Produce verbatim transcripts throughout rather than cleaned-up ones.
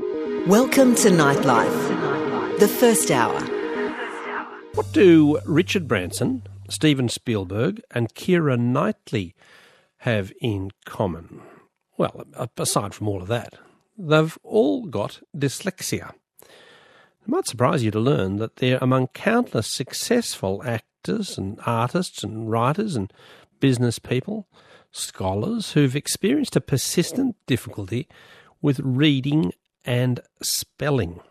Welcome to Nightlife, the first hour. What do Richard Branson, Steven Spielberg and Keira Knightley have in common? Well, aside from all of that, they've all got dyslexia. It might surprise you to learn that they're among countless successful actors and artists and writers and business people, scholars who've experienced a persistent difficulty with reading and spelling.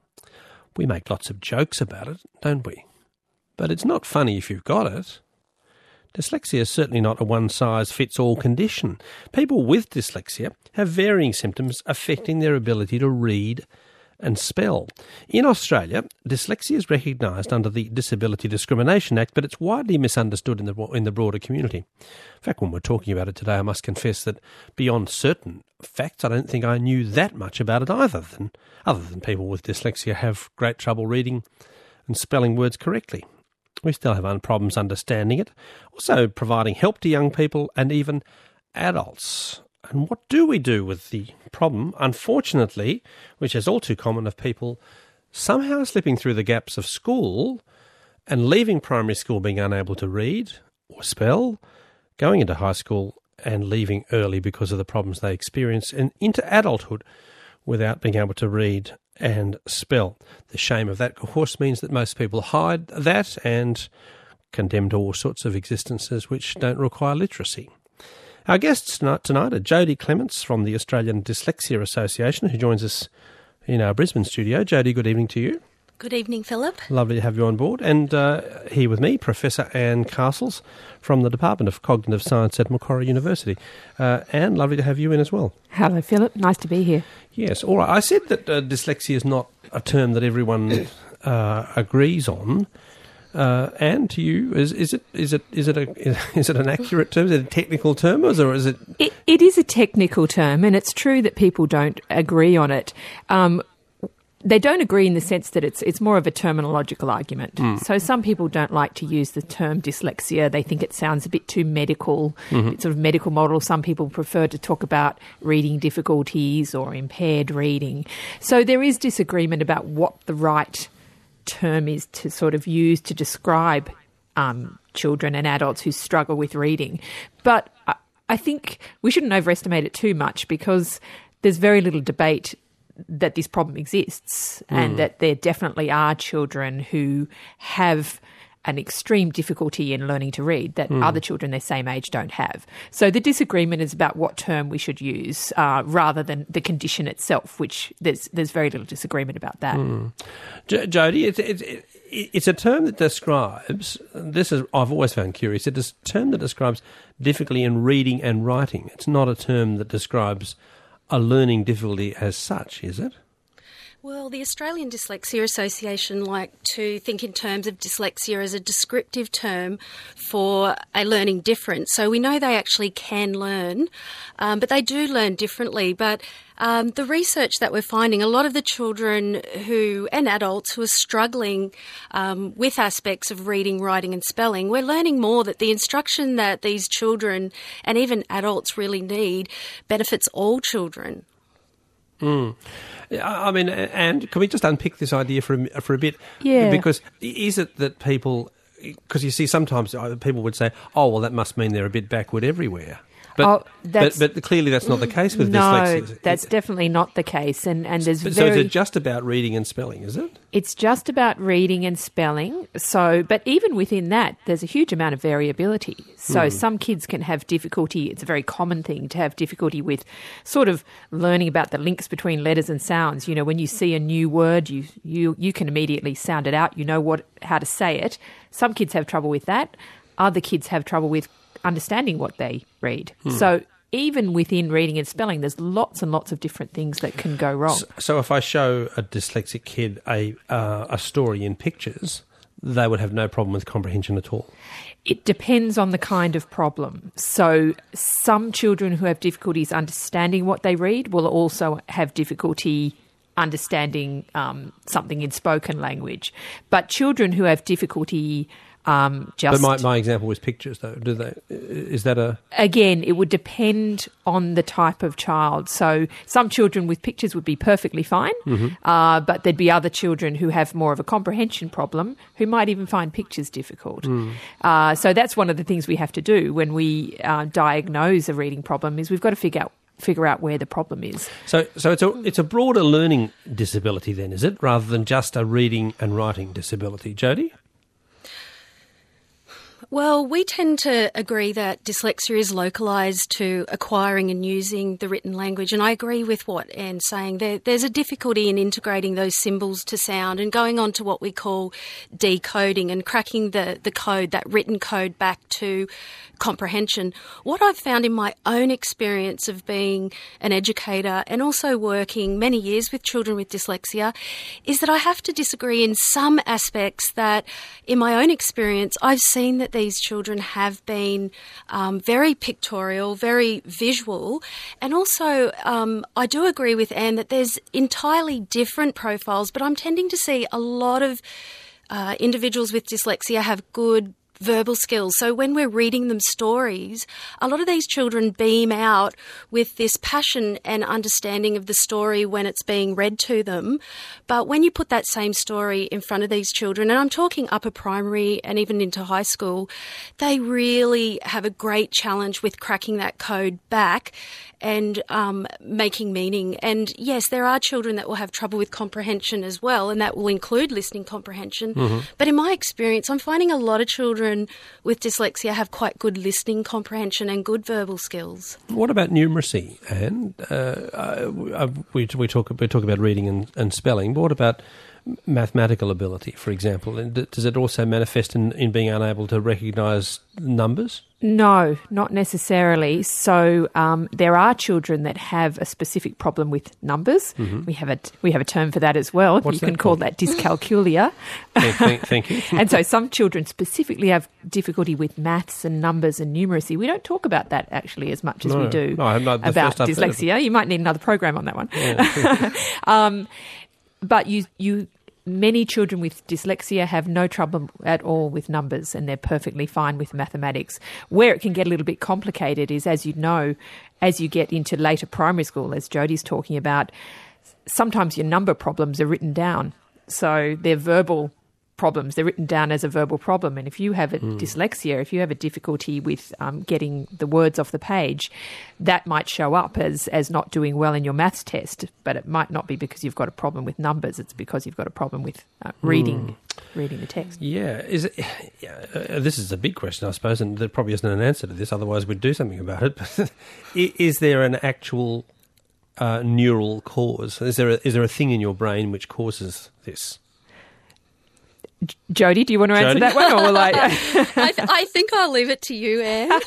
We make lots of jokes about it, don't we? But it's not funny if you've got it. Dyslexia is certainly not a one-size-fits-all condition. People with dyslexia have varying symptoms affecting their ability to read and spell. In Australia, dyslexia is recognised under the Disability Discrimination Act, but it's widely misunderstood in the in the broader community. In fact, when we're talking about it today, I must confess that beyond certain facts, I don't think I knew that much about it either, than, other than people with dyslexia have great trouble reading and spelling words correctly. We still have problems understanding it, also providing help to young people and even adults. And what do we do with the problem, unfortunately, which is all too common, of people somehow slipping through the gaps of school and leaving primary school being unable to read or spell, going into high school and leaving early because of the problems they experience, and into adulthood without being able to read and spell. The shame of that, of course, means that most people hide that and condemn to all sorts of existences which don't require literacy. Our guests tonight, tonight are Jody Clements from the Australian Dyslexia Association, who joins us in our Brisbane studio. Jody, good evening to you. Good evening, Philip. Lovely to have you on board. And uh, here with me, Professor Anne Castles from the Department of Cognitive Science at Macquarie University. Uh, Anne, lovely to have you in as well. Hello, Philip. Nice to be here. Yes, all right. I said that uh, dyslexia is not a term that everyone uh, agrees on. Uh, and to you, is is it is it is it a is it an accurate term? Is it a technical term, or is it? It, it is a technical term, and it's true that people don't agree on it. Um, they don't agree in the sense that it's it's more of a terminological argument. Mm. So some people don't like to use the term dyslexia. They think it sounds a bit too medical. Mm-hmm. It's sort of medical model. Some people prefer to talk about reading difficulties or impaired reading. So there is disagreement about what the right term is to sort of use to describe um, children and adults who struggle with reading. But I, I think we shouldn't overestimate it too much, because there's very little debate that this problem exists mm. and that there definitely are children who have an extreme difficulty in learning to read that mm. other children their same age don't have. So the disagreement is about what term we should use uh, rather than the condition itself, which there's there's very little disagreement about that. Mm. J- Jody, it's, it's, it's a term that describes, this is I've always found curious, it's a term that describes difficulty in reading and writing. It's not a term that describes a learning difficulty as such, is it? Well, the Australian Dyslexia Association like to think in terms of dyslexia as a descriptive term for a learning difference. So we know they actually can learn, um, but they do learn differently. But um, the research that we're finding, a lot of the children who and adults who are struggling um, with aspects of reading, writing and spelling, we're learning more that the instruction that these children and even adults really need benefits all children. Mm. I mean, and can we just unpick this idea for a, for a bit? Yeah. Because is it that people, because you see sometimes people would say, oh, well, that must mean they're a bit backward everywhere. But, oh, that's, but, but clearly that's not the case with no, dyslexia. No, that's definitely not the case. And, and there's so, very, so is it just about reading and spelling, is it? It's just about reading and spelling. So, but even within that, there's a huge amount of variability. So mm. some kids can have difficulty. It's a very common thing to have difficulty with sort of learning about the links between letters and sounds. You know, when you see a new word, you you you can immediately sound it out. You know what how to say it. Some kids have trouble with that. Other kids have trouble with understanding what they read. Hmm. So even within reading and spelling, there's lots and lots of different things that can go wrong. So, so if I show a dyslexic kid a uh, a story in pictures, they would have no problem with comprehension at all? It depends on the kind of problem. So some children who have difficulties understanding what they read will also have difficulty understanding um, something in spoken language. But children who have difficulty Um, just but my, my example was pictures, though. Do they? Is that a again? It would depend on the type of child. So some children with pictures would be perfectly fine, mm-hmm. uh, but there'd be other children who have more of a comprehension problem who might even find pictures difficult. Mm. Uh, so that's one of the things we have to do when we uh, diagnose a reading problem is we've got to figure out figure out where the problem is. So, so it's a it's a broader learning disability then, is it, rather than just a reading and writing disability, Jodie? Well, we tend to agree that dyslexia is localised to acquiring and using the written language, and I agree with what Anne's saying. There, there's a difficulty in integrating those symbols to sound and going on to what we call decoding and cracking the, the code, that written code, back to comprehension. What I've found in my own experience of being an educator and also working many years with children with dyslexia is that I have to disagree in some aspects that, in my own experience, I've seen that these children have been um, very pictorial, very visual, and also um, I do agree with Anne that there's entirely different profiles, but I'm tending to see a lot of uh, individuals with dyslexia have good verbal skills. So when we're reading them stories, a lot of these children beam out with this passion and understanding of the story when it's being read to them. But when you put that same story in front of these children, and I'm talking upper primary and even into high school, they really have a great challenge with cracking that code back and um, making meaning. And yes, there are children that will have trouble with comprehension as well, and that will include listening comprehension. Mm-hmm. But in my experience, I'm finding a lot of children with dyslexia have quite good listening comprehension and good verbal skills. What about numeracy, Anne? Uh, uh, we, we, talk, we talk about reading and, and spelling, but what about mathematical ability, for example? And does it also manifest in, in being unable to recognise numbers? No, not necessarily. So um, there are children that have a specific problem with numbers. Mm-hmm. We have a we have a term for that as well. What's you can that call called? that dyscalculia. thank, thank you. And so some children specifically have difficulty with maths and numbers and numeracy. We don't talk about that actually as much as no, we do no, not the about first dyslexia. You might need another program on that one. Yeah. um, but you you. Many children with dyslexia have no trouble at all with numbers and they're perfectly fine with mathematics. Where it can get a little bit complicated is, as you know, as you get into later primary school, as Jodie's talking about, sometimes your number problems are written down. So they're verbal problems. They're written down as a verbal problem. And if you have a mm. dyslexia, if you have a difficulty with um, getting the words off the page, that might show up as, as not doing well in your maths test, but it might not be because you've got a problem with numbers. It's because you've got a problem with uh, reading mm. reading the text. Yeah. Is it, yeah, uh, this is a big question, I suppose, and there probably isn't an answer to this, otherwise we'd do something about it. But is there an actual uh, neural cause? Is there a, is there a thing in your brain which causes this? Jodie, do you want to answer Jodie? that one? Or will I? I, th- I think I'll leave it to you, Anne.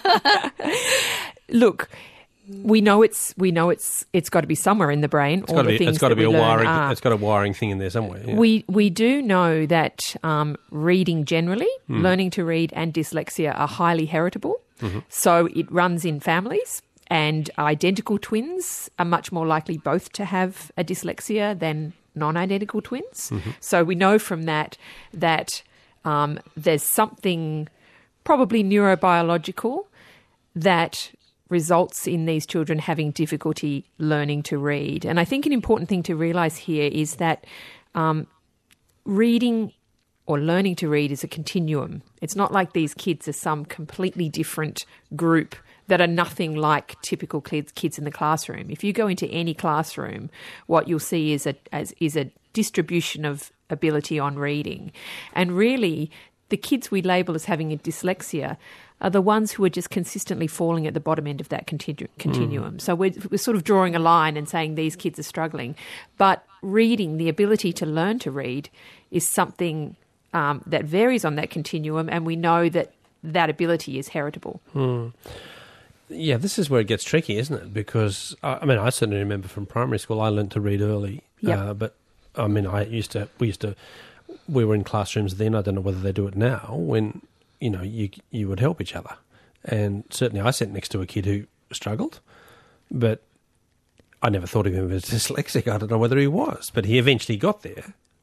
Look, we know it's we know it's it's got to be somewhere in the brain. It's got to be, it's got to be a wiring. Are. It's got a wiring thing in there somewhere. Yeah. We we do know that um, reading generally, mm. learning to read, and dyslexia are highly heritable. Mm-hmm. So it runs in families. And identical twins are much more likely both to have a dyslexia than non-identical twins. Mm-hmm. So we know from that that um, there's something probably neurobiological that results in these children having difficulty learning to read. And I think an important thing to realise here is that um, reading or learning to read is a continuum. It's not like these kids are some completely different group that are nothing like typical kids kids in the classroom. If you go into any classroom, what you'll see is a as, is a distribution of ability on reading. And really, the kids we label as having a dyslexia are the ones who are just consistently falling at the bottom end of that continu- continuum. Mm. So we're, we're sort of drawing a line and saying these kids are struggling. But reading, the ability to learn to read, is something um, that varies on that continuum, and we know that that ability is heritable. Mm. Yeah, this is where it gets tricky, isn't it? Because, uh, I mean, I certainly remember from primary school, I learned to read early. Yep. Uh, but, I mean, I used to, we used to, we were in classrooms then, I don't know whether they do it now, when, you know, you you would help each other. And certainly I sat next to a kid who struggled, but I never thought of him as dyslexic. I don't know whether he was, but he eventually got there.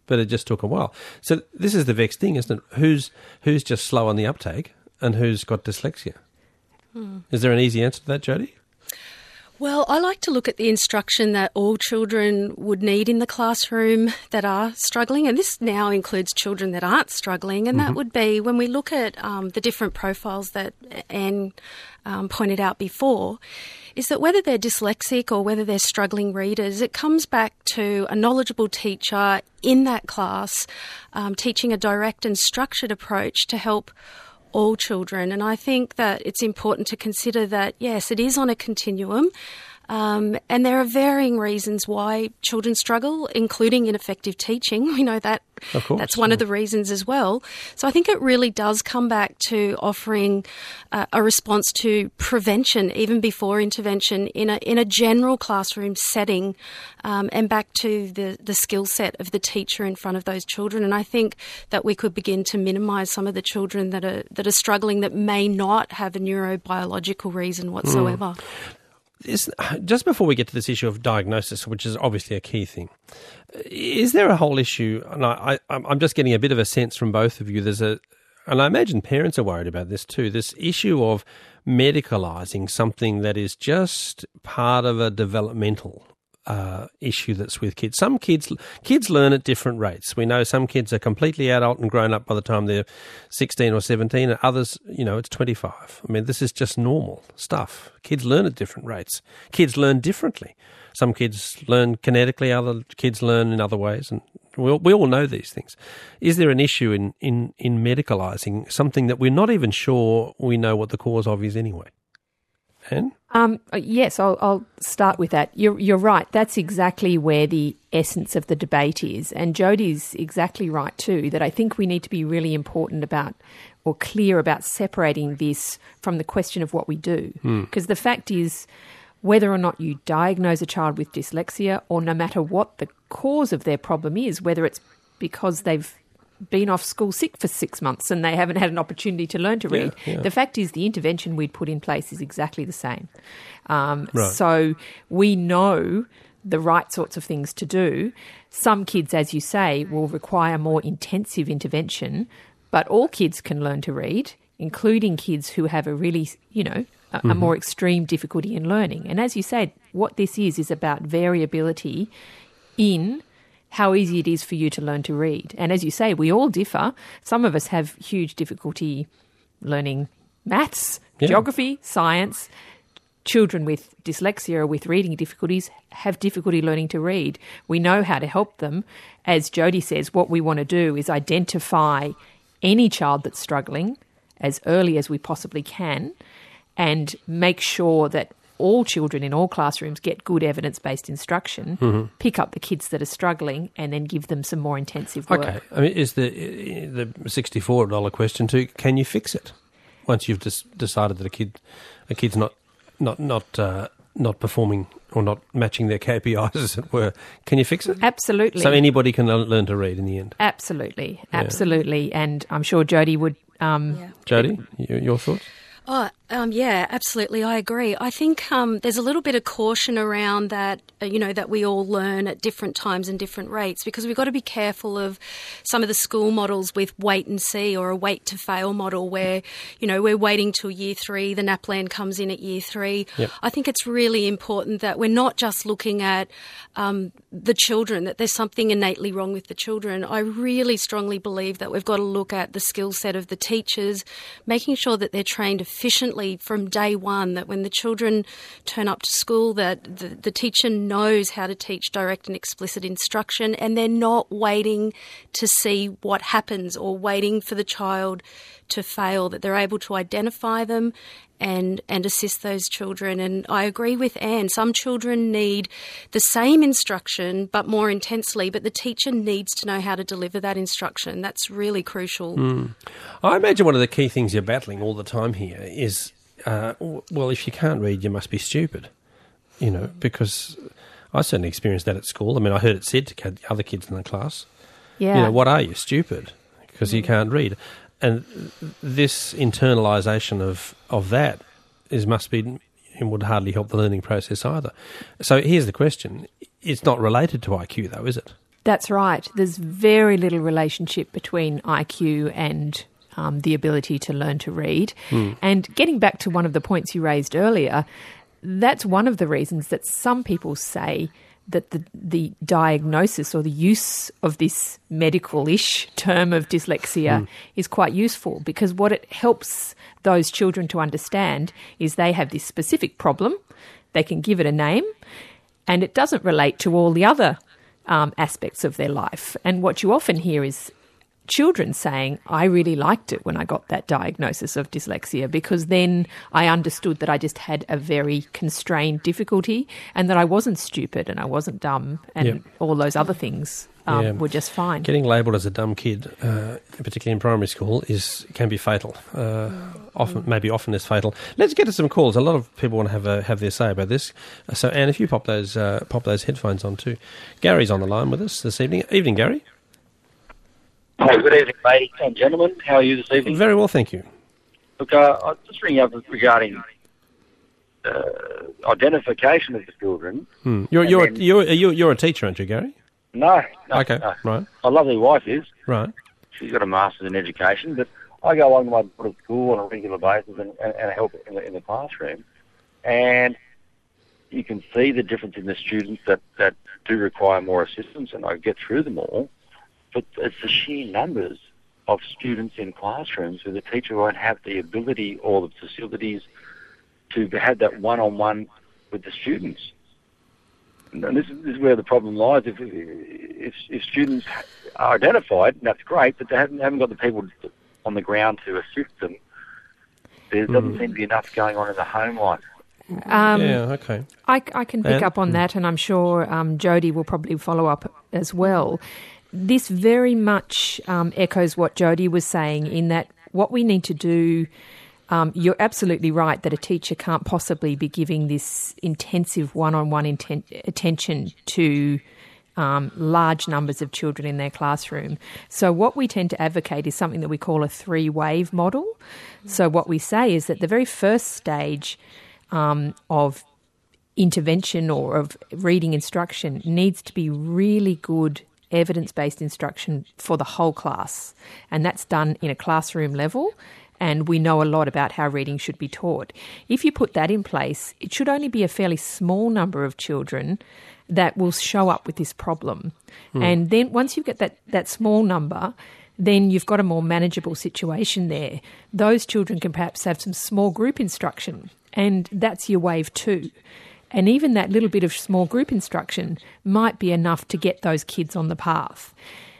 but it just took a while. So this is the vexed thing, isn't it? Who's who's just slow on the uptake and who's got dyslexia? Hmm. Is there an easy answer to that, Jodie? Well, I like to look at the instruction that all children would need in the classroom that are struggling, and this now includes children that aren't struggling, and mm-hmm. that would be when we look at um, the different profiles that Anne um, pointed out before, is that whether they're dyslexic or whether they're struggling readers, it comes back to a knowledgeable teacher in that class um, teaching a direct and structured approach to help all children. And I think that it's important to consider that, yes, it is on a continuum, um, and there are varying reasons why children struggle, including ineffective teaching. We know that of course, that's one yeah. of the reasons as well. So I think it really does come back to offering uh, a response to prevention even before intervention in a in a general classroom setting, um, and back to the, the skill set of the teacher in front of those children. And I think that we could begin to minimise some of the children that are that are struggling that may not have a neurobiological reason whatsoever. Mm. Is, just before we get to this issue of diagnosis, which is obviously a key thing, is there a whole issue, and I, I, I'm just getting a bit of a sense from both of you, there's a, and I imagine parents are worried about this too, this issue of medicalising something that is just part of a developmental Uh, issue that's with kids. Some kids kids learn at different rates. We know some kids are completely adult and grown up by the time they're sixteen or seventeen, and others, you know, it's twenty-five. I mean, this is just normal stuff. Kids learn at different rates. Kids learn differently. Some kids learn kinetically, other kids learn in other ways, and we all, we all know these things. Is there an issue in, in, in medicalising something that we're not even sure we know what the cause of is anyway? Anne? Um, yes, I'll, I'll start with that. You're, you're right. That's exactly where the essence of the debate is. And Jodie's exactly right too, that I think we need to be really important about or clear about separating this from the question of what we do. Because mm. the fact is, whether or not you diagnose a child with dyslexia, or no matter what the cause of their problem is, whether it's because they've been off school sick for six months and they haven't had an opportunity to learn to read. Yeah, yeah. The fact is the intervention we'd put in place is exactly the same. Um, right. So we know the right sorts of things to do. Some kids, as you say, will require more intensive intervention, but all kids can learn to read, including kids who have a really, you know, a, mm-hmm. a more extreme difficulty in learning. And as you said, what this is is about variability in how easy it is for you to learn to read. And as you say, we all differ. Some of us have huge difficulty learning maths, yeah. geography, science. Children with dyslexia or with reading difficulties have difficulty learning to read. We know how to help them. As Jodie says, what we want to do is identify any child that's struggling as early as we possibly can and make sure that all children in all classrooms get good evidence-based instruction, mm-hmm. pick up the kids that are struggling, and then give them some more intensive work. Okay. I mean, is the the sixty-four dollars question too, can you fix it once you've just decided that a kid a kid's not not not uh, not performing or not matching their K P Is, as it were? Can you fix it? Absolutely. So anybody can learn to read in the end? Absolutely. Absolutely. Yeah. And I'm sure Jodie would... Um, yeah. Jodie, your, your thoughts? Oh, um, yeah, absolutely. I agree. I think um, there's a little bit of caution around that, uh, you know, that we all learn at different times and different rates, because we've got to be careful of some of the school models with wait and see or a wait to fail model where, you know, we're waiting till year three, the NAPLAN comes in at year three. Yep. I think it's really important that we're not just looking at um, the children, that there's something innately wrong with the children. I really strongly believe that we've got to look at the skill set of the teachers, making sure that they're trained efficiently from day one, that when the children turn up to school, that the, the teacher knows how to teach direct and explicit instruction, and they're not waiting to see what happens or waiting for the child to fail, that they're able to identify them and and assist those children. And I agree with Anne, some children need the same instruction but more intensely, but the teacher needs to know how to deliver that instruction. That's really crucial. Mm. I imagine one of the key things you're battling all the time here is, uh, well, if you can't read, you must be stupid, you know, because I certainly experienced that at school. I mean, I heard it said to other kids in the class, yeah. you know, what are you, stupid, because mm. you can't read. And this internalisation of, of that is must be and would hardly help the learning process either. So here's the question. It's not related to I Q though, is it? That's right. There's very little relationship between I Q and um, the ability to learn to read. Mm. And getting back to one of the points you raised earlier, that's one of the reasons that some people say that the, the diagnosis or the use of this medical-ish term of dyslexia mm. is quite useful, because what it helps those children to understand is they have this specific problem, they can give it a name, and it doesn't relate to all the other um, aspects of their life. And what you often hear is children saying, I really liked it when I got that diagnosis of dyslexia, because then I understood that I just had a very constrained difficulty and that I wasn't stupid and I wasn't dumb and yep. all those other things um, yeah. were just fine. Getting labelled as a dumb kid, uh, particularly in primary school, is can be fatal. Uh, often, maybe often is fatal. Let's get to some calls. A lot of people want to have a, have their say about this. So, Anne, if you pop those uh, pop those headphones on too. Gary's on the line with us this evening. Evening, Gary. Hi, good evening, ladies and gentlemen. How are you this evening? Very well, thank you. Look, uh, I'm just ringing up regarding uh, identification of the children. Hmm. You're you're, then, you're you're you're a teacher, aren't you, Gary? No. no okay. No. Right. My lovely wife is. Right. She's got a master's in education, but I go along to my daughter's school on a regular basis and, and, and help in the, in the classroom, and you can see the difference in the students that, that do require more assistance, and I get through them all. But it's the sheer numbers of students in classrooms where the teacher won't have the ability or the facilities to have that one-on-one with the students. And this is, this is where the problem lies. If, if, if students are identified, that's great, but they haven't, haven't got the people on the ground to assist them. There doesn't mm. seem to be enough going on in the home life. Um, yeah, okay. I, I can pick and, up on mm. that, and I'm sure um, Jody will probably follow up as well. This very much um, echoes what Jody was saying, in that what we need to do, um, you're absolutely right that a teacher can't possibly be giving this intensive one-on-one inten- attention to um, large numbers of children in their classroom. So what we tend to advocate is something that we call a three-wave model. So what we say is that the very first stage um, of intervention or of reading instruction needs to be really good evidence-based instruction for the whole class, and that's done in a classroom level, and we know a lot about how reading should be taught. If you put that in place, it should only be a fairly small number of children that will show up with this problem. Mm. And then once you get that, that small number, then you've got a more manageable situation there. Those children can perhaps have some small group instruction, and that's your wave two. And even that little bit of small group instruction might be enough to get those kids on the path.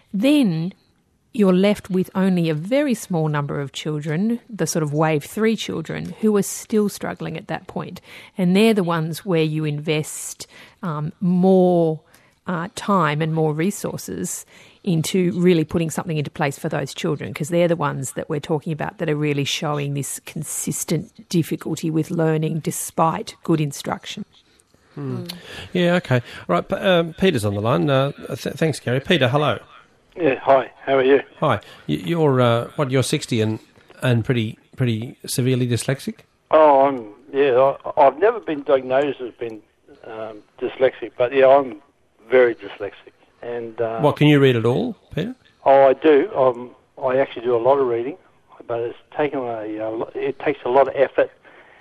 Then you're left with only a very small number of children, the sort of wave three children, who are still struggling at that point. And they're the ones where you invest um, more uh, time and more resources into really putting something into place for those children, because they're the ones that we're talking about that are really showing this consistent difficulty with learning despite good instruction. Hmm. Yeah, okay. All right, um, Peter's on the line. Uh, th- thanks, Gary. Peter, hello. Yeah, hi. How are you? Hi. You're uh, what? You're sixty and and pretty pretty severely dyslexic. Oh, I'm yeah. I, I've never been diagnosed as being um, dyslexic, but yeah, I'm very dyslexic. And uh, what, can you read at all, Peter? Oh, I do. Um, I actually do a lot of reading, but it's taken a. Uh, it takes a lot of effort.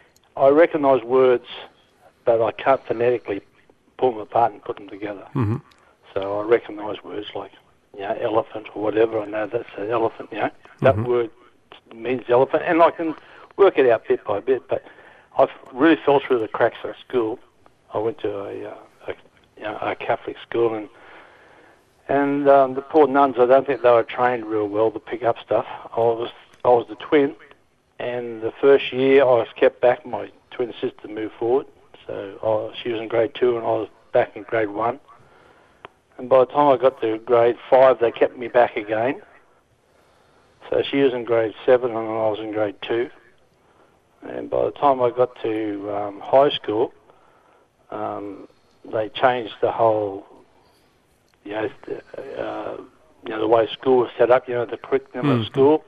I recognise words, but I can't phonetically pull them apart and put them together. Mm-hmm. So I recognise words like, you know, elephant or whatever. I know that's an elephant. You know, that mm-hmm. word means elephant, and I can work it out bit by bit. But I've really fell through the cracks at school. I went to a, uh, a, you know, a Catholic school, and. And um, the poor nuns, I don't think they were trained real well to pick up stuff. I was I was the twin, and the first year I was kept back. My twin sister moved forward, so I, she was in grade two and I was back in grade one. And by the time I got to grade five, they kept me back again. So she was in grade seven and I was in grade two. And by the time I got to um, high school, um, they changed the whole... You know, uh, you know, the way school was set up, you know, the curriculum mm-hmm. of school.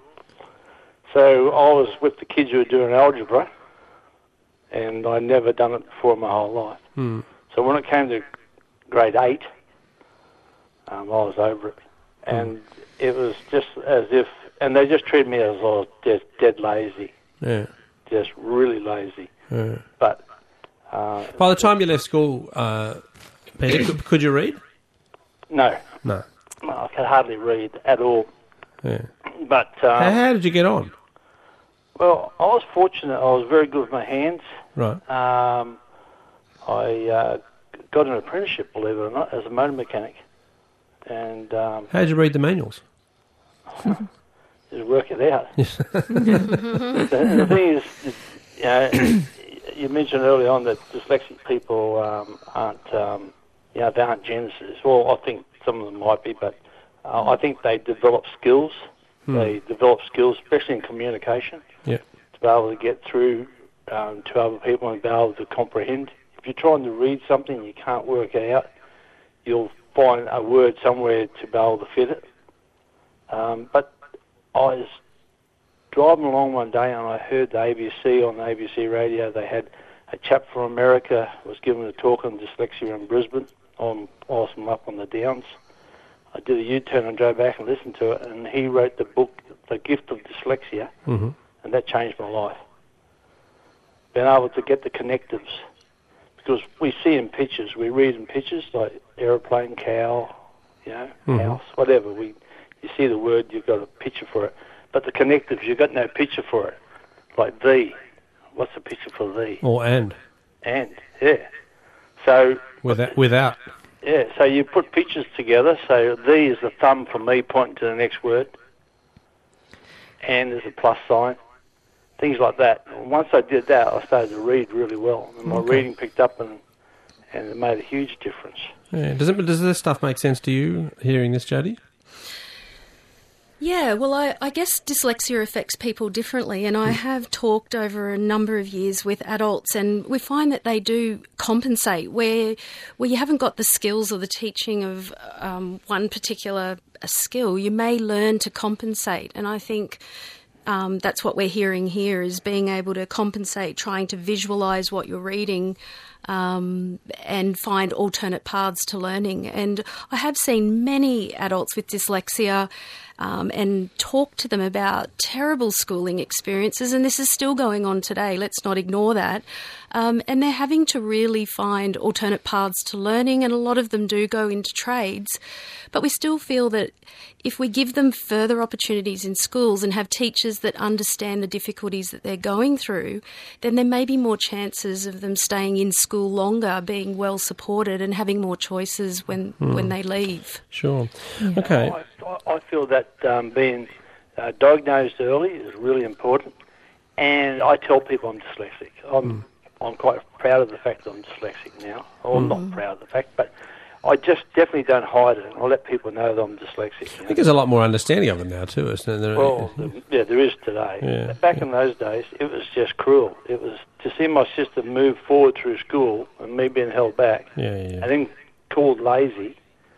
So I was with the kids who were doing algebra, and I'd never done it before in my whole life. Mm. So when it came to grade eight, Um, I was over it. And it was just as if, and they just treated me as I was just dead lazy. Yeah. Just really lazy. Yeah. But uh, by the time you left school, uh, Peter, could, could you read? No. No. No, I could hardly read at all. Yeah. But um, how, how did you get on? Well, I was fortunate. I was very good with my hands. Right. Um, I uh, got an apprenticeship, believe it or not, as a motor mechanic. And um, how did you read the manuals? Just work it out. the, the thing is, is you, know, you mentioned early on that dyslexic people um, aren't, um, you know, they aren't geniuses. Well, I think some of them might be, but uh, I think they develop skills. Hmm. They develop skills, especially in communication, yeah. to be able to get through um, to other people and be able to comprehend. If you're trying to read something and you can't work it out, you'll find a word somewhere to be able to fit it. Um, but I was driving along one day and I heard the A B C on the A B C radio. They had a chap from America was giving a talk on dyslexia in Brisbane on whilst I'm up on the Downs. I did a U-turn and drove back and listened to it, and he wrote the book, The Gift of Dyslexia, mm-hmm. and that changed my life. Being able to get the connectives, because we see in pictures, we read in pictures like aeroplane, cow, you know, mm-hmm. house, whatever. We, you see the word, you've got a picture for it. But the connectives, you've got no picture for it. Like the, what's the picture for the? Or and. And, yeah. So... Without. Without. Yeah, so you put pictures together. So the is the thumb for me pointing to the next word. And there's a plus sign. Things like that. And once I did that, I started to read really well. And my okay. reading picked up and and it made a huge difference. Yeah. Does it? Does this stuff make sense to you, hearing this, Jody? Yeah, well, I, I guess dyslexia affects people differently, and I have talked over a number of years with adults, and we find that they do compensate where where you haven't got the skills or the teaching of um, one particular skill. You may learn to compensate, and I think um, that's what we're hearing here, is being able to compensate, trying to visualise what you're reading, Um, and find alternate paths to learning. And I have seen many adults with dyslexia um, and talk to them about terrible schooling experiences, and this is still going on today. Let's not ignore that. Um, and they're having to really find alternate paths to learning, and a lot of them do go into trades. But we still feel that if we give them further opportunities in schools and have teachers that understand the difficulties that they're going through, then there may be more chances of them staying in school longer, being well supported and having more choices when, mm. when they leave. Sure. Yeah. Okay. I, I feel that um, being uh, diagnosed early is really important, and I tell people I'm dyslexic. I'm, mm. I'm quite proud of the fact that I'm dyslexic now. Well, I'm mm. not proud of the fact, but I just definitely don't hide it. I let people know that I'm dyslexic. You know? I think there's a lot more understanding of it now too, isn't there? Well, yeah, there is today. Yeah. Back in those days, it was just cruel. It was to see my sister move forward through school and me being held back, yeah, yeah. and then called lazy.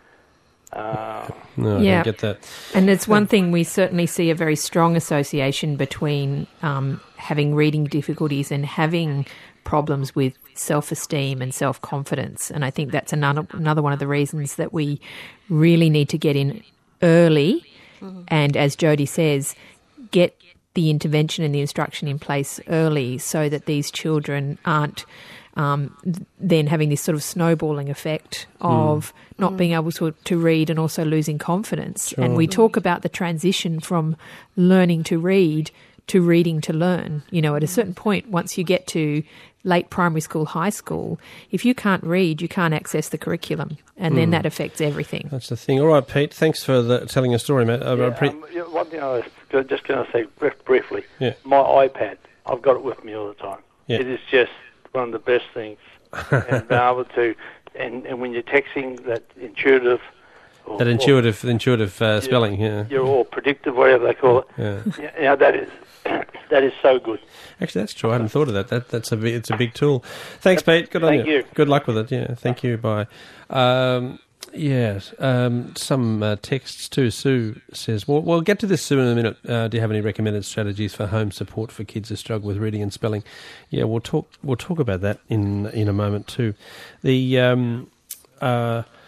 Uh, no, I yeah. don't get that. And it's one thing we certainly see a very strong association between um, having reading difficulties and having problems with self-esteem and self-confidence. And I think that's another another one of the reasons that we really need to get in early mm-hmm. and, as Jody says, get the intervention and the instruction in place early so that these children aren't um, then having this sort of snowballing effect of mm. not mm. being able to, to read and also losing confidence. Sure. And we talk about the transition from learning to read to reading to learn. You know, at a certain point, once you get to late primary school, high school, if you can't read, you can't access the curriculum, and mm. then that affects everything. That's the thing. All right, Pete, thanks for the, telling a story, mate. Uh, yeah, pre- um, yeah, one thing I was just going to say briefly, yeah. my iPad, I've got it with me all the time. Yeah. It is just one of the best things. And being able to, and, and when you're texting, that intuitive... Or, that intuitive, or, intuitive uh, spelling, yeah. You're all predictive, whatever they call it. Yeah, yeah, yeah that is... That is so good. Actually, that's true. I hadn't thought of that. That that's a big, it's a big tool. Thanks, Pete. Good on Thank you. you. Good luck with it. Yeah. Thank you. Bye. Um, yes. Um, some uh, texts too. Sue says, "Well, we'll get to this soon in a minute. Uh, do you have any recommended strategies for home support for kids who struggle with reading and spelling?" Yeah, we'll talk. We'll talk about that in in a moment too. The um, uh,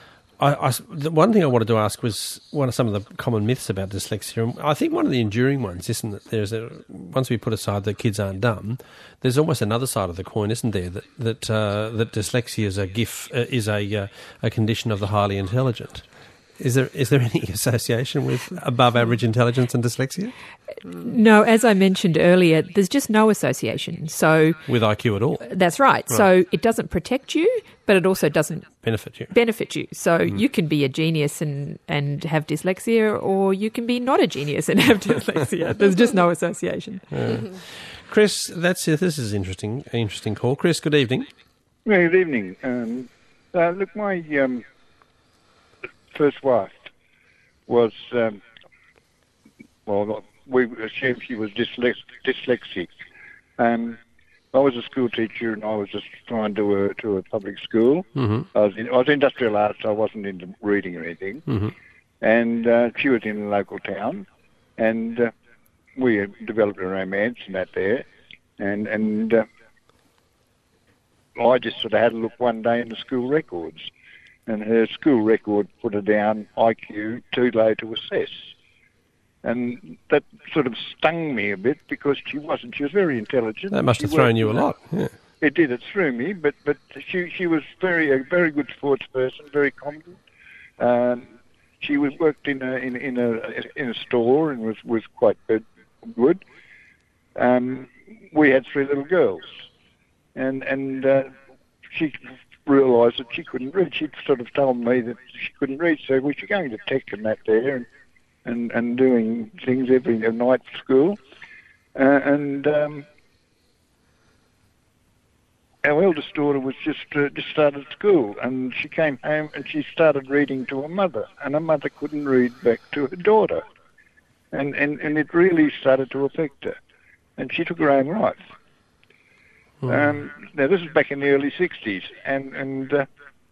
I, I, the one thing I wanted to ask was one of some of the common myths about dyslexia. I think one of the enduring ones, isn't that there's a, once we put aside that kids aren't dumb, there's almost another side of the coin, isn't there? That that uh, that dyslexia is a gift, uh, is a uh, a condition of the highly intelligent. Is there is there any association with above average intelligence and dyslexia? No, as I mentioned earlier, there's just no association. So with I Q at all. That's right. right. So it doesn't protect you, but it also doesn't benefit you. Benefit you. So mm. you can be a genius and, and have dyslexia, or you can be not a genius and have dyslexia. There's just no association. Yeah. Chris, that's it. This is interesting. Interesting call. Chris, good evening. Yeah, good evening. Um, uh, look, my um, first wife was, um, well, we assumed she was dyslex- dyslexic. Um, I was a school teacher and I was just trying to a, to a public school. Mm-hmm. I was in, I was industrial arts, so I wasn't into reading or anything. Mm-hmm. And uh, she was in a local town, and uh, we had developed a romance and that there. And, and uh, I just sort of had a look one day in the school records, and her school record put her down I Q too low to assess. And that sort of stung me a bit because she wasn't. She was very intelligent. That must she have thrown worked, you a lot. Yeah. It did. It threw me, but but she she was very a very good sports person, very competent. Um, she was worked in a in, in a in a store and was was quite good. good. Um, we had three little girls, and and uh, she realised that she couldn't read. She sort of told me that she couldn't read, so we were going to tech and that there. And, And, and doing things every night for school. Uh, and um, our eldest daughter was just uh, just started school, and she came home and she started reading to her mother, and her mother couldn't read back to her daughter. And, and, and it really started to affect her. And she took her own life. Mm. Um, now, this is back in the early sixties, and, and uh,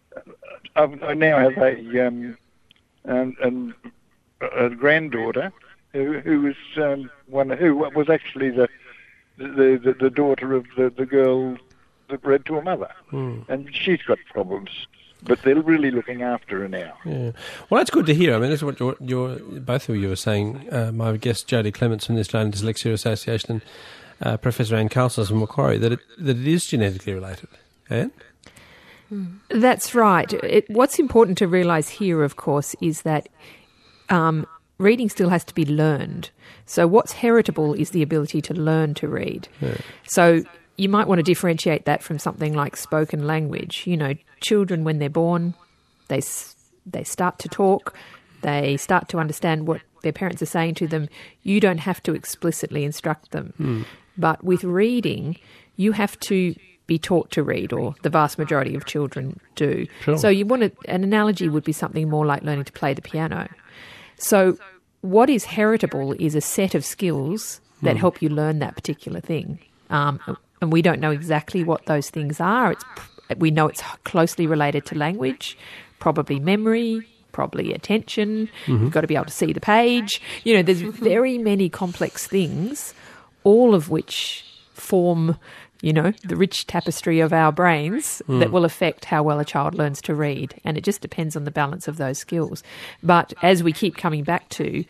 I now have a... Um, um, um, a granddaughter who, who was um, one who was actually the the, the, the daughter of the, the girl that read to her mother, mm. and she's got problems, but they're really looking after her now. Yeah. Well, that's good to hear. I mean, that's what you're, you're, both of you were saying. Uh, my guest Jodie Clements from the Australian Dyslexia Association and uh, Professor Anne Carstairs from Macquarie, that it, that it is genetically related. Anne? That's right. It, what's important to realise here, of course, is that Um, reading still has to be learned. So what's heritable is the ability to learn to read. Yeah. So you might want to differentiate that from something like spoken language. You know, children, when they're born, they they start to talk, they start to understand what their parents are saying to them. You don't have to explicitly instruct them. Mm. But with reading, you have to be taught to read, or the vast majority of children do. Sure. So you want to, an analogy would be something more like learning to play the piano. So what is heritable is a set of skills that mm. help you learn that particular thing. Um, and we don't know exactly what those things are. It's, we know it's closely related to language, probably memory, probably attention. Mm-hmm. You've got to be able to see the page. You know, there's very many complex things, all of which form, you know, the rich tapestry of our brains mm. that will affect how well a child learns to read. And it just depends on the balance of those skills. But as we keep coming back to,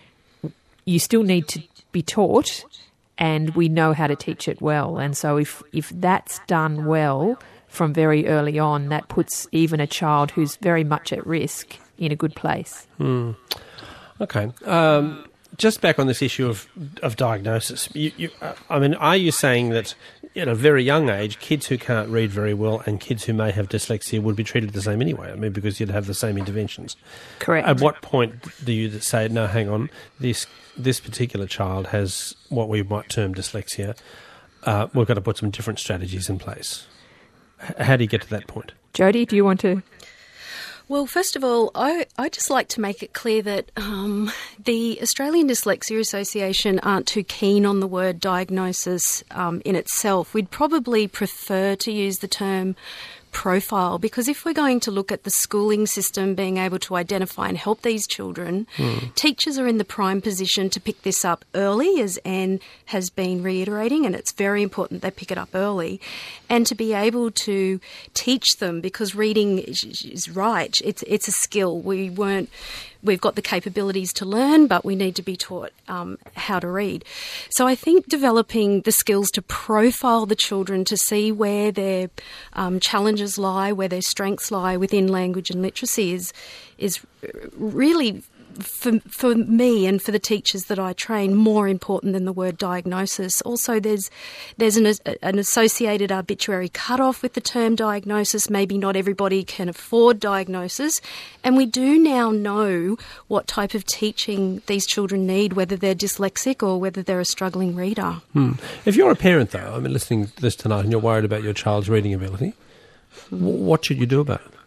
you still need to be taught, and we know how to teach it well. And so if, if that's done well from very early on, that puts even a child who's very much at risk in a good place. Mm. Okay. Um, just back on this issue of of diagnosis. You, you, uh, I mean, are you saying that at a very young age, kids who can't read very well and kids who may have dyslexia would be treated the same anyway? I mean, because you'd have the same interventions. Correct. At what point do you say, no, hang on, this this particular child has what we might term dyslexia, uh, we've got to put some different strategies in place? H- how do you get to that point? Jodie, do you want to... Well, first of all, I I just like to make it clear that um, the Australian Dyslexia Association aren't too keen on the word diagnosis um, in itself. We'd probably prefer to use the term profile, because if we're going to look at the schooling system being able to identify and help these children, mm. teachers are in the prime position to pick this up early, as Anne has been reiterating, and it's very important they pick it up early, and to be able to teach them, because reading is, is right. It's it's a skill. We weren't. We've got the capabilities to learn, but we need to be taught um, how to read. So I think developing the skills to profile the children, to see where their um, challenges lie, where their strengths lie within language and literacy is is really, for, for me and for the teachers that I train, more important than the word diagnosis. Also, there's there's an, an associated arbitrary cutoff with the term diagnosis. Maybe not everybody can afford diagnosis. And we do now know what type of teaching these children need, whether they're dyslexic or whether they're a struggling reader. Hmm. If you're a parent, though, I mean, listening to this tonight and you're worried about your child's reading ability, what should you do about it?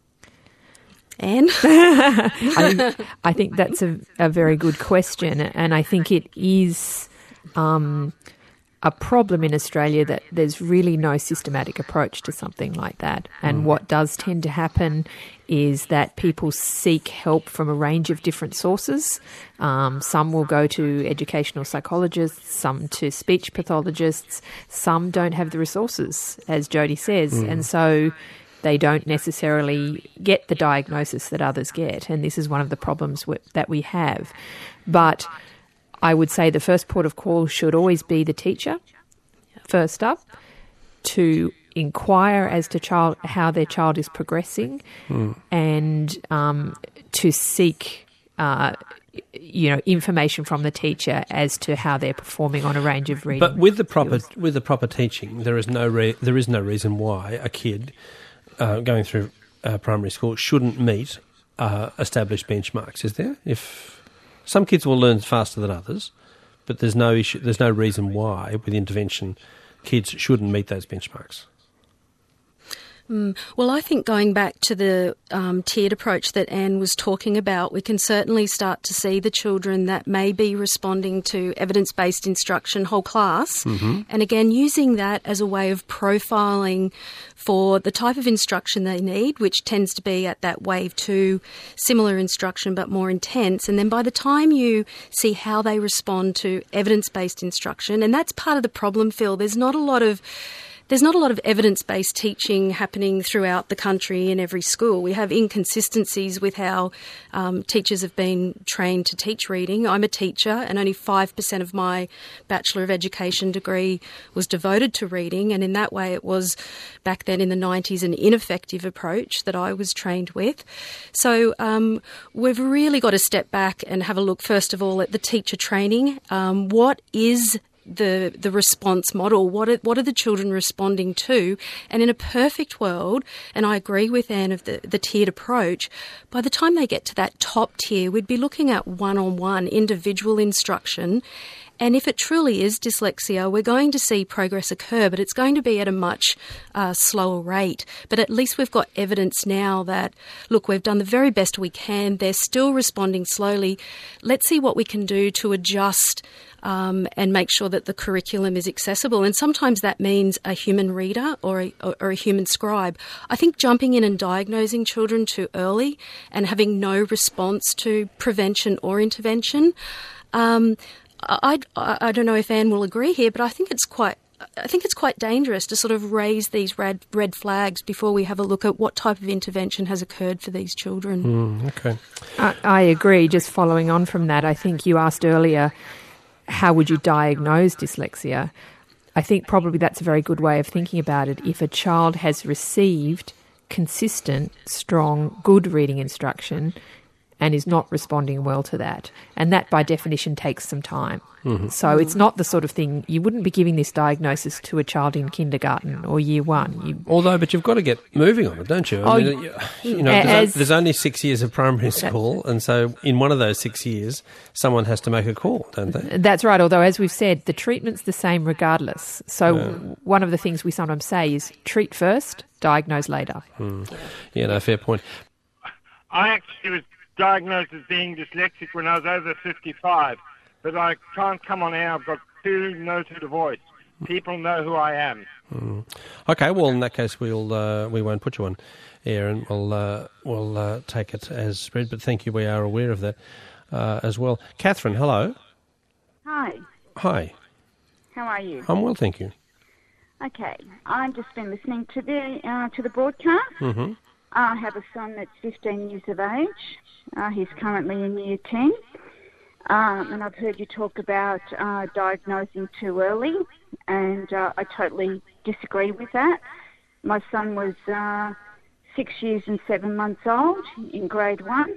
Anne? I, I think that's a, a very good question, and I think it is um, a problem in Australia that there's really no systematic approach to something like that. And mm. what does tend to happen is that people seek help from a range of different sources. Um, some will go to educational psychologists, some to speech pathologists, some don't have the resources, as Jodie says, mm. and so they don't necessarily get the diagnosis that others get, and this is one of the problems w- that we have. But I would say the first port of call should always be the teacher, first up, to inquire as to child how their child is progressing, mm. and um, to seek uh, you know, information from the teacher as to how they're performing on a range of reading. But with the proper skills. with the proper teaching, there is no re- there is no reason why a kid Uh, going through uh, primary school shouldn't meet uh, established benchmarks, is there? If some kids will learn faster than others, but there's no issue, there's no reason why with intervention kids shouldn't meet those benchmarks. Mm. Well, I think going back to the um, tiered approach that Anne was talking about, we can certainly start to see the children that may be responding to evidence-based instruction whole class, mm-hmm. and again using that as a way of profiling for the type of instruction they need, which tends to be at that wave two, similar instruction but more intense. And then by the time you see how they respond to evidence-based instruction, and that's part of the problem, Phil, there's not a lot of There's not a lot of evidence-based teaching happening throughout the country in every school. We have inconsistencies with how um, teachers have been trained to teach reading. I'm a teacher, and only five percent of my Bachelor of Education degree was devoted to reading, and in that way it was, back then in the nineties, an ineffective approach that I was trained with. So um, we've really got to step back and have a look, first of all, at the teacher training. Um, what is the the response model? What are, what are the children responding to? And in a perfect world, and I agree with Anne of the, the tiered approach, by the time they get to that top tier, we'd be looking at one-on-one individual instruction. And if it truly is dyslexia, we're going to see progress occur, but it's going to be at a much uh, slower rate. But at least we've got evidence now that, look, we've done the very best we can. They're still responding slowly. Let's see what we can do to adjust um, and make sure that the curriculum is accessible. And sometimes that means a human reader or a, or a human scribe. I think jumping in and diagnosing children too early and having no response to prevention or intervention, um, I, I don't know if Anne will agree here, but I think it's quite I think it's quite dangerous to sort of raise these red red flags before we have a look at what type of intervention has occurred for these children. Mm, okay, I, I agree. Just following on from that, I think you asked earlier, how would you diagnose dyslexia? I think probably that's a very good way of thinking about it. If a child has received consistent, strong, good reading instruction and is not responding well to that. And that, by definition, takes some time. Mm-hmm. So it's not the sort of thing, you wouldn't be giving this diagnosis to a child in kindergarten or year one. You, Although, but you've got to get moving on it, don't you? I oh, mean, you, you know, as, there's, there's only six years of primary school, and so in one of those six years, someone has to make a call, don't they? That's right, although, as we've said, the treatment's the same regardless. So yeah. one of the things we sometimes say is treat first, diagnose later. Mm. Yeah, no, fair point. I actually was diagnosed as being dyslexic when I was over fifty-five, but I can't come on air. I've got too noted a voice. people know who I am. Mm. Okay, well, in that case, we'll uh, we won't put you on air, and we'll uh, we'll uh, take it as read. But thank you, we are aware of that uh, as well. Catherine, hello. Hi. Hi. How are you? I'm well, thank you. Okay, I've just been listening to the uh, to the broadcast. Mm-hmm. I have a son that's fifteen years of age. Uh, he's currently in year ten. Um, and I've heard you talk about uh, diagnosing too early, and uh, I totally disagree with that. My son was uh, six years and seven months old in grade one.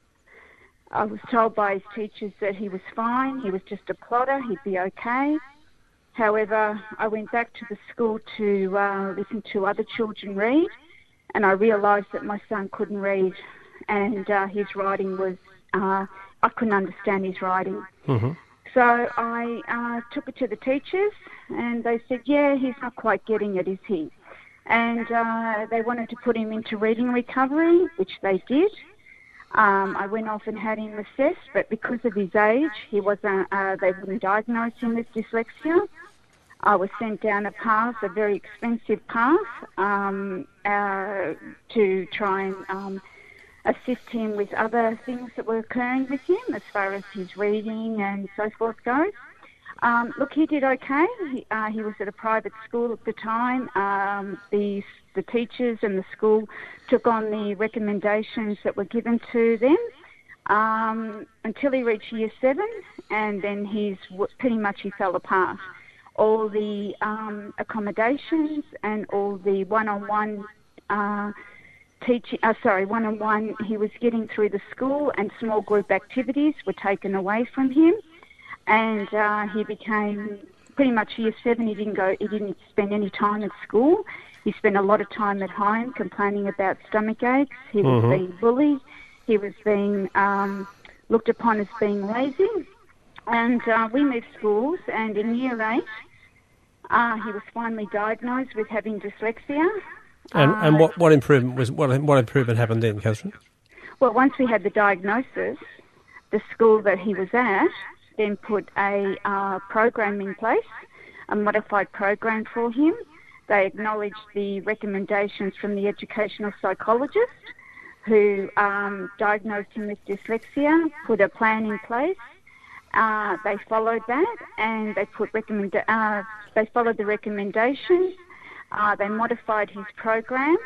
I was told by his teachers that he was fine, he was just a plotter, he'd be okay. However, I went back to the school to uh, listen to other children read, and I realised that my son couldn't read, and uh, his writing was... Uh, I couldn't understand his writing. Mm-hmm. So I uh, took it to the teachers, and they said, yeah, he's not quite getting it, is he? And uh, they wanted to put him into reading recovery, which they did. Um, I went off and had him assessed, but because of his age, he wasn't. Uh, they wouldn't diagnose him with dyslexia. I was sent down a path, a very expensive path, um, uh, to try and... Um, assist him with other things that were occurring with him as far as his reading and so forth goes. Um, look, he did okay. He, uh, he was at a private school at the time. Um, the, the teachers and the school took on the recommendations that were given to them um, until he reached year seven, and then he's pretty much he fell apart. All the um, accommodations and all the one-on-one uh, Teaching, uh, sorry, one-on-one he was getting through the school, and small group activities were taken away from him, and uh, he became pretty much year seven. He didn't go. He didn't spend any time at school. He spent a lot of time at home complaining about stomach aches. He was Mm-hmm. being bullied. He was being um, looked upon as being lazy, and uh, we moved schools. And in year eight, uh, he was finally diagnosed with having dyslexia. And, uh, and what, what improvement was what what improvement happened then, Catherine? Well, once we had the diagnosis, the school that he was at then put a uh, program in place, a modified program for him. They acknowledged the recommendations from the educational psychologist who um, diagnosed him with dyslexia, put a plan in place. Uh, they followed that, and they put recommend uh, they followed the recommendations. Uh, they modified his program.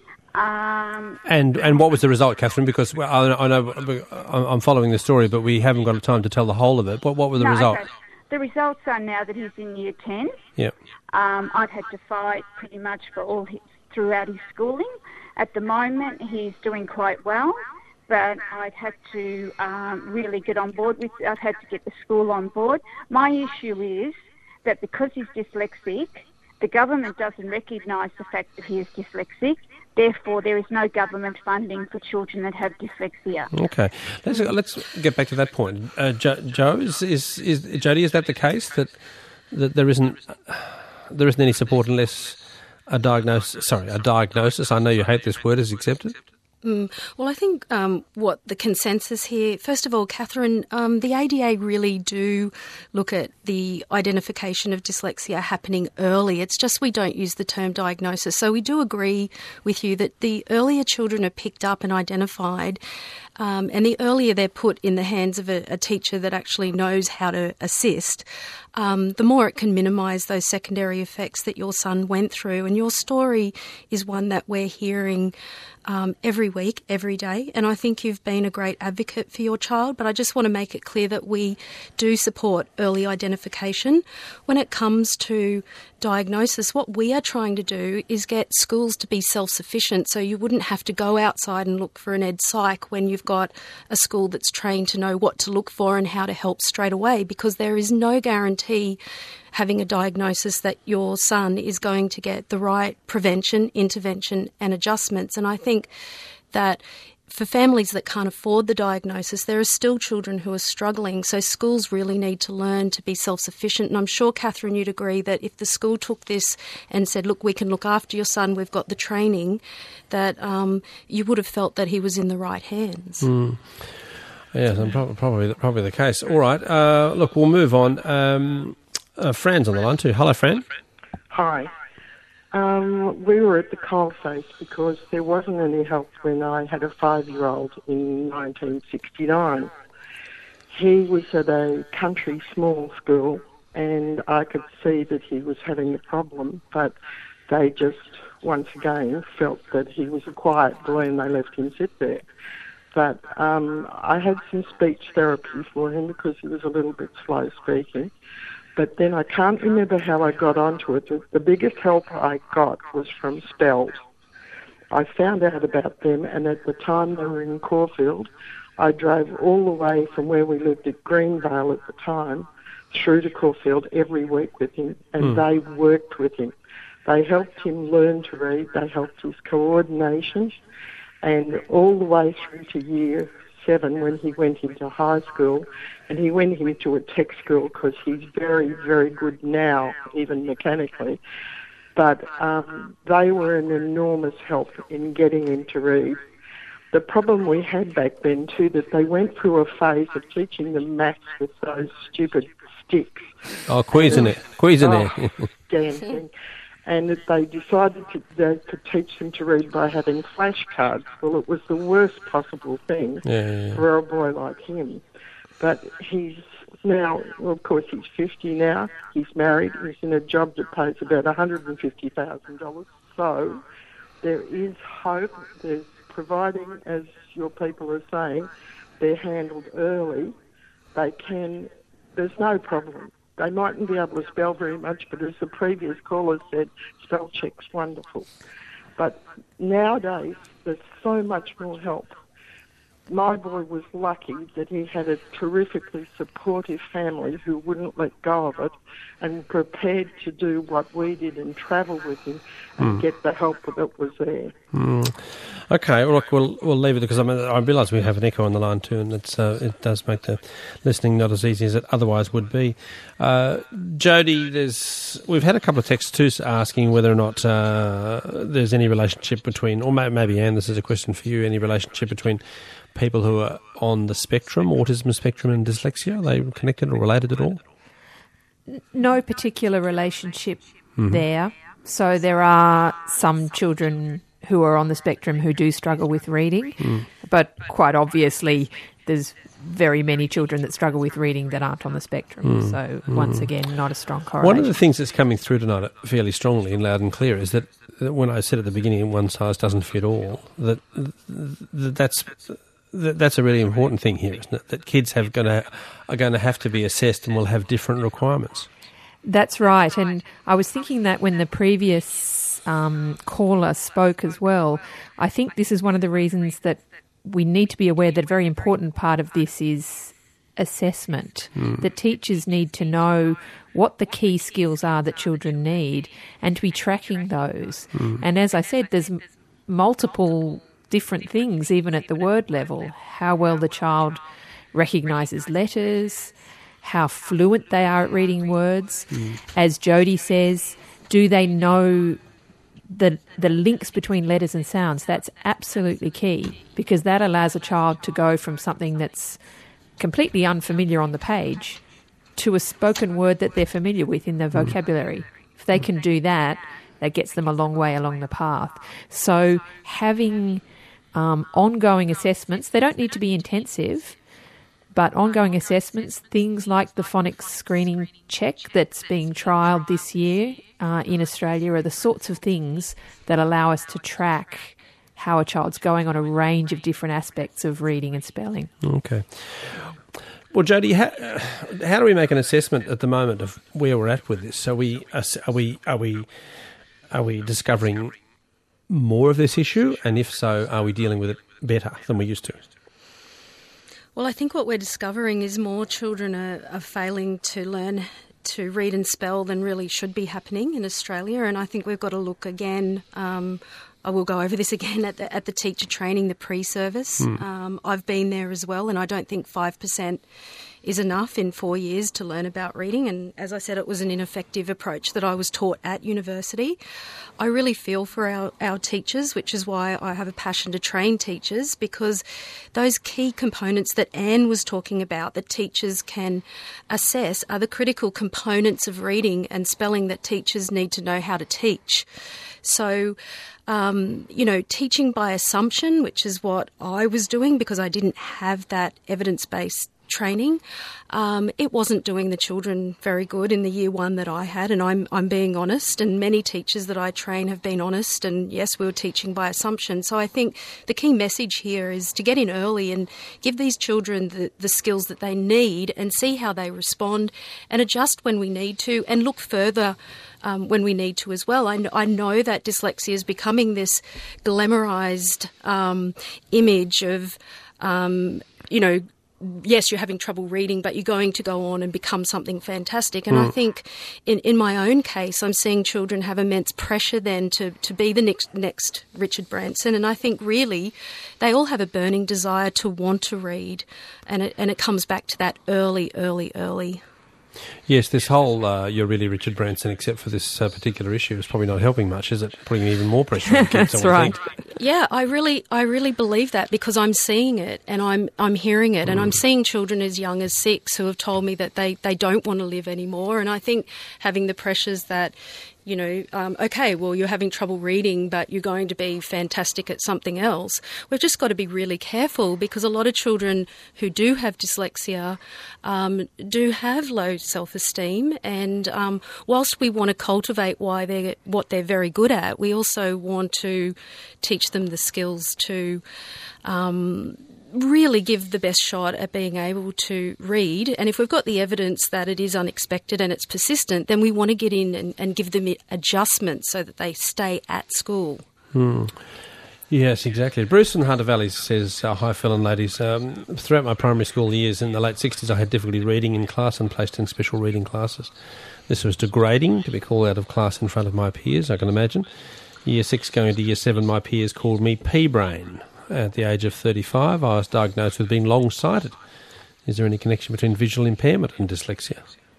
Um, and and what was the result, Catherine? Because well, I, I know I'm following the story, but we haven't got time to tell the whole of it. What what were the no, results? Okay. The results are now that he's in year ten. Yeah. Um, I've had to fight pretty much for all his, throughout his schooling. At the moment, he's doing quite well, but I've had to um, really get on board with. I've had to get the school on board. My issue is that because he's dyslexic, the government doesn't recognise the fact that he is dyslexic. Therefore, there is no government funding for children that have dyslexia. Okay, let's let's get back to that point. Uh, jo, Joe, is, is is Jody, is that the case that that there isn't there isn't any support unless a diagnosis? Sorry, a diagnosis. I know you hate this word. Is accepted. Mm, well, I think um, what the consensus here, first of all, Catherine, um, the A D A really do look at the identification of dyslexia happening early. It's just we don't use the term diagnosis. So we do agree with you that the earlier children are picked up and identified, um, and the earlier they're put in the hands of a, a teacher that actually knows how to assist, um, the more it can minimise those secondary effects that your son went through. And your story is one that we're hearing Um, every week, every day, and I think you've been a great advocate for your child, but I just want to make it clear that we do support early identification. When it comes to diagnosis, what we are trying to do is get schools to be self-sufficient, so you wouldn't have to go outside and look for an ed psych when you've got a school that's trained to know what to look for and how to help straight away, because there is no guarantee having a diagnosis that your son is going to get the right prevention, intervention and adjustments. And I think that for families that can't afford the diagnosis, there are still children who are struggling. So schools really need to learn to be self-sufficient. And I'm sure, Catherine, you'd agree that if the school took this and said, look, we can look after your son, we've got the training, that um, you would have felt that he was in the right hands. Mm. Yes, and probably, probably, probably the case. All right, uh, look, we'll move on. Um, uh, Fran's on the line too. Hello, Fran. Hi. Um, we were at the coalface because there wasn't any help when I had a five-year-old in nineteen sixty-nine. He was at a country small school, and I could see that he was having a problem, but they just, once again, felt that he was a quiet boy and they left him sit there. But um, I had some speech therapy for him because he was a little bit slow speaking. But then I can't remember how I got onto it. The, the biggest help I got was from Spelled. I found out about them, and at the time they were in Caulfield, I drove all the way from where we lived at Greenvale at the time through to Caulfield every week with him, and mm. they worked with him. They helped him learn to read. They helped his coordination, and all the way through to year seven when he went into high school, and he went into a tech school because he's very, very good now, even mechanically. But um, they were an enormous help in getting him to read. The problem we had back then, too, that they went through a phase of teaching them maths with those stupid sticks. Oh, Cuisenaire. Cuisenaire. Oh, damn thing. And that they decided to, they could teach them to read by having flashcards. Well, it was the worst possible thing yeah, yeah, yeah. for a boy like him. But he's now, well, of course, he's fifty now. He's married. He's in a job that pays about one hundred fifty thousand dollars. So there is hope. There's providing, as your people are saying, they're handled early. They can, there's no problem. They mightn't be able to spell very much, but as the previous caller said, spell check's wonderful. But nowadays, there's so much more help. My boy was lucky that he had a terrifically supportive family who wouldn't let go of it and prepared to do what we did and travel with him and mm. get the help that was there. Mm. Okay, well, look, we'll, we'll leave it because I, mean, I realise we have an echo on the line too, and it's, uh, it does make the listening not as easy as it otherwise would be. Uh, Jody, there's we've had a couple of texts too asking whether or not uh, there's any relationship between, or maybe Anne, this is a question for you, any relationship between people who are on the spectrum, autism spectrum and dyslexia? Are they connected or related at all? No particular relationship mm-hmm. there. So there are some children who are on the spectrum who do struggle with reading, mm. but quite obviously there's very many children that struggle with reading that aren't on the spectrum. Mm. So mm. once again, not a strong correlation. One of the things that's coming through tonight fairly strongly and loud and clear is that when I said at the beginning one size doesn't fit all, that, that that's... That's a really important thing here, isn't it? That kids have gonna, are going to have to be assessed and will have different requirements. That's right. And I was thinking that when the previous um, caller spoke as well, I think this is one of the reasons that we need to be aware that a very important part of this is assessment, mm. that teachers need to know what the key skills are that children need and to be tracking those. Mm. And as I said, there's m- multiple different things, even at the word level, how well the child recognises letters, how fluent they are at reading words. Mm. As Jody says, do they know the the links between letters and sounds? That's absolutely key because that allows a child to go from something that's completely unfamiliar on the page to a spoken word that they're familiar with in their vocabulary. Mm. If they can do that, that gets them a long way along the path. So having Um, ongoing assessments, they don't need to be intensive, but ongoing assessments, things like the phonics screening check that's being trialled this year uh, in Australia are the sorts of things that allow us to track how a child's going on a range of different aspects of reading and spelling. Okay. Well, Jody, how, how do we make an assessment at the moment of where we're at with this? Are we are we are we are we discovering more of this issue, and if so, are we dealing with it better than we used to? Well, I think what we're discovering is more children are, are failing to learn to read and spell than really should be happening in Australia, and I think we've got to look again um, I will go over this again at the, at the teacher training, the pre-service. Mm. Um, I've been there as well, and I don't think five percent is enough in four years to learn about reading. And as I said, it was an ineffective approach that I was taught at university. I really feel for our, our teachers, which is why I have a passion to train teachers, because those key components that Anne was talking about that teachers can assess are the critical components of reading and spelling that teachers need to know how to teach. So, um, you know, teaching by assumption, which is what I was doing because I didn't have that evidence-based training, um, it wasn't doing the children very good in the year one that I had, and I'm I'm being honest, and many teachers that I train have been honest, and yes, we were teaching by assumption. So I think the key message here is to get in early and give these children the, the skills that they need and see how they respond and adjust when we need to and look further Um, when we need to as well. I, kn- I know that dyslexia is becoming this glamorised um, image of, um, you know, yes, you're having trouble reading, but you're going to go on and become something fantastic. And mm. I think in, in my own case, I'm seeing children have immense pressure then to, to be the next, next Richard Branson. And I think really they all have a burning desire to want to read. And it, and it comes back to that early, early, early. Yes, this whole uh, you're really Richard Branson, except for this uh, particular issue, is probably not helping much, is it? Putting even more pressure on kids. That's right. Yeah, I really, I really believe that because I'm seeing it and I'm, I'm hearing it, mm. and I'm seeing children as young as six who have told me that they, they don't want to live anymore. And I think having the pressures that, you know, um, okay, well, you're having trouble reading, but you're going to be fantastic at something else. We've just got to be really careful because a lot of children who do have dyslexia um, do have low self-esteem. And um, whilst we want to cultivate why they're, what they're very good at, we also want to teach them the skills to um, really give the best shot at being able to read. And if we've got the evidence that it is unexpected and it's persistent, then we want to get in and, and give them adjustments so that they stay at school. Hmm. Yes, exactly. Bruce in Hunter Valley says, uh, hi Phil and ladies, um, throughout my primary school years in the late sixties I had difficulty reading in class and placed in special reading classes. This was degrading to be called out of class in front of my peers, I can imagine. Year six going to year seven, my peers called me P-brain. At the age of thirty-five, I was diagnosed with being long-sighted. Is there any connection between visual impairment and dyslexia?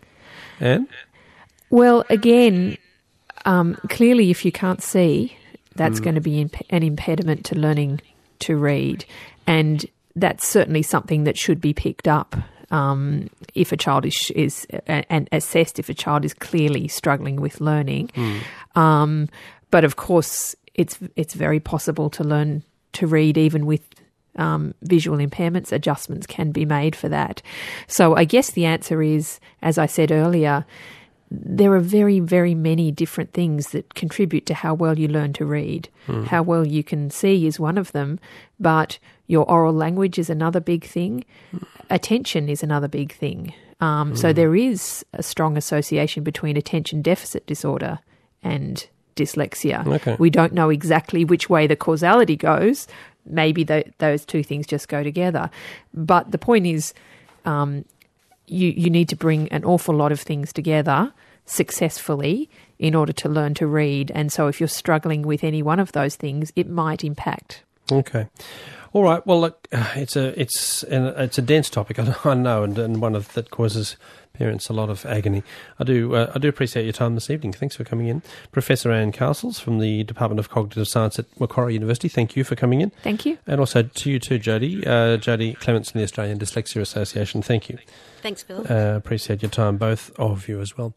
Anne? Well, again, um, clearly if you can't see, that's mm. going to be imp- an impediment to learning to read. And that's certainly something that should be picked up um, if a child is, is uh, and assessed if a child is clearly struggling with learning. Mm. Um, but of course, it's it's very possible to learn to read even with um, visual impairments. Adjustments can be made for that. So I guess the answer is, as I said earlier, there are very, very many different things that contribute to how well you learn to read. Mm. How well you can see is one of them, but your oral language is another big thing. Mm. Attention is another big thing. Um, mm. So there is a strong association between attention deficit disorder and dyslexia. Okay. We don't know exactly which way the causality goes. Maybe the, those two things just go together. But the point is um, you, you need to bring an awful lot of things together successfully in order to learn to read. And so if you're struggling with any one of those things, it might impact. Okay. All right. Well, look, it's a it's an, it's a dense topic, I know, and, and one of that causes parents a lot of agony. I do uh, I do appreciate your time this evening. Thanks for coming in. Professor Anne Castles from the Department of Cognitive Science at Macquarie University, thank you for coming in. Thank you. And also to you too, Jody. Uh, Jody Clements from the Australian Dyslexia Association, thank you. Thanks, Phil. Uh, appreciate your time, both of you as well.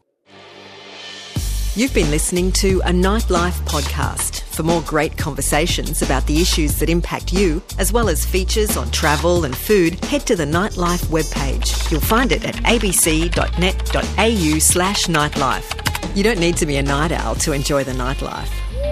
You've been listening to a Nightlife podcast. For more great conversations about the issues that impact you, as well as features on travel and food, head to the Nightlife webpage. You'll find it at abc.net.au slash nightlife. You don't need to be a night owl to enjoy the nightlife.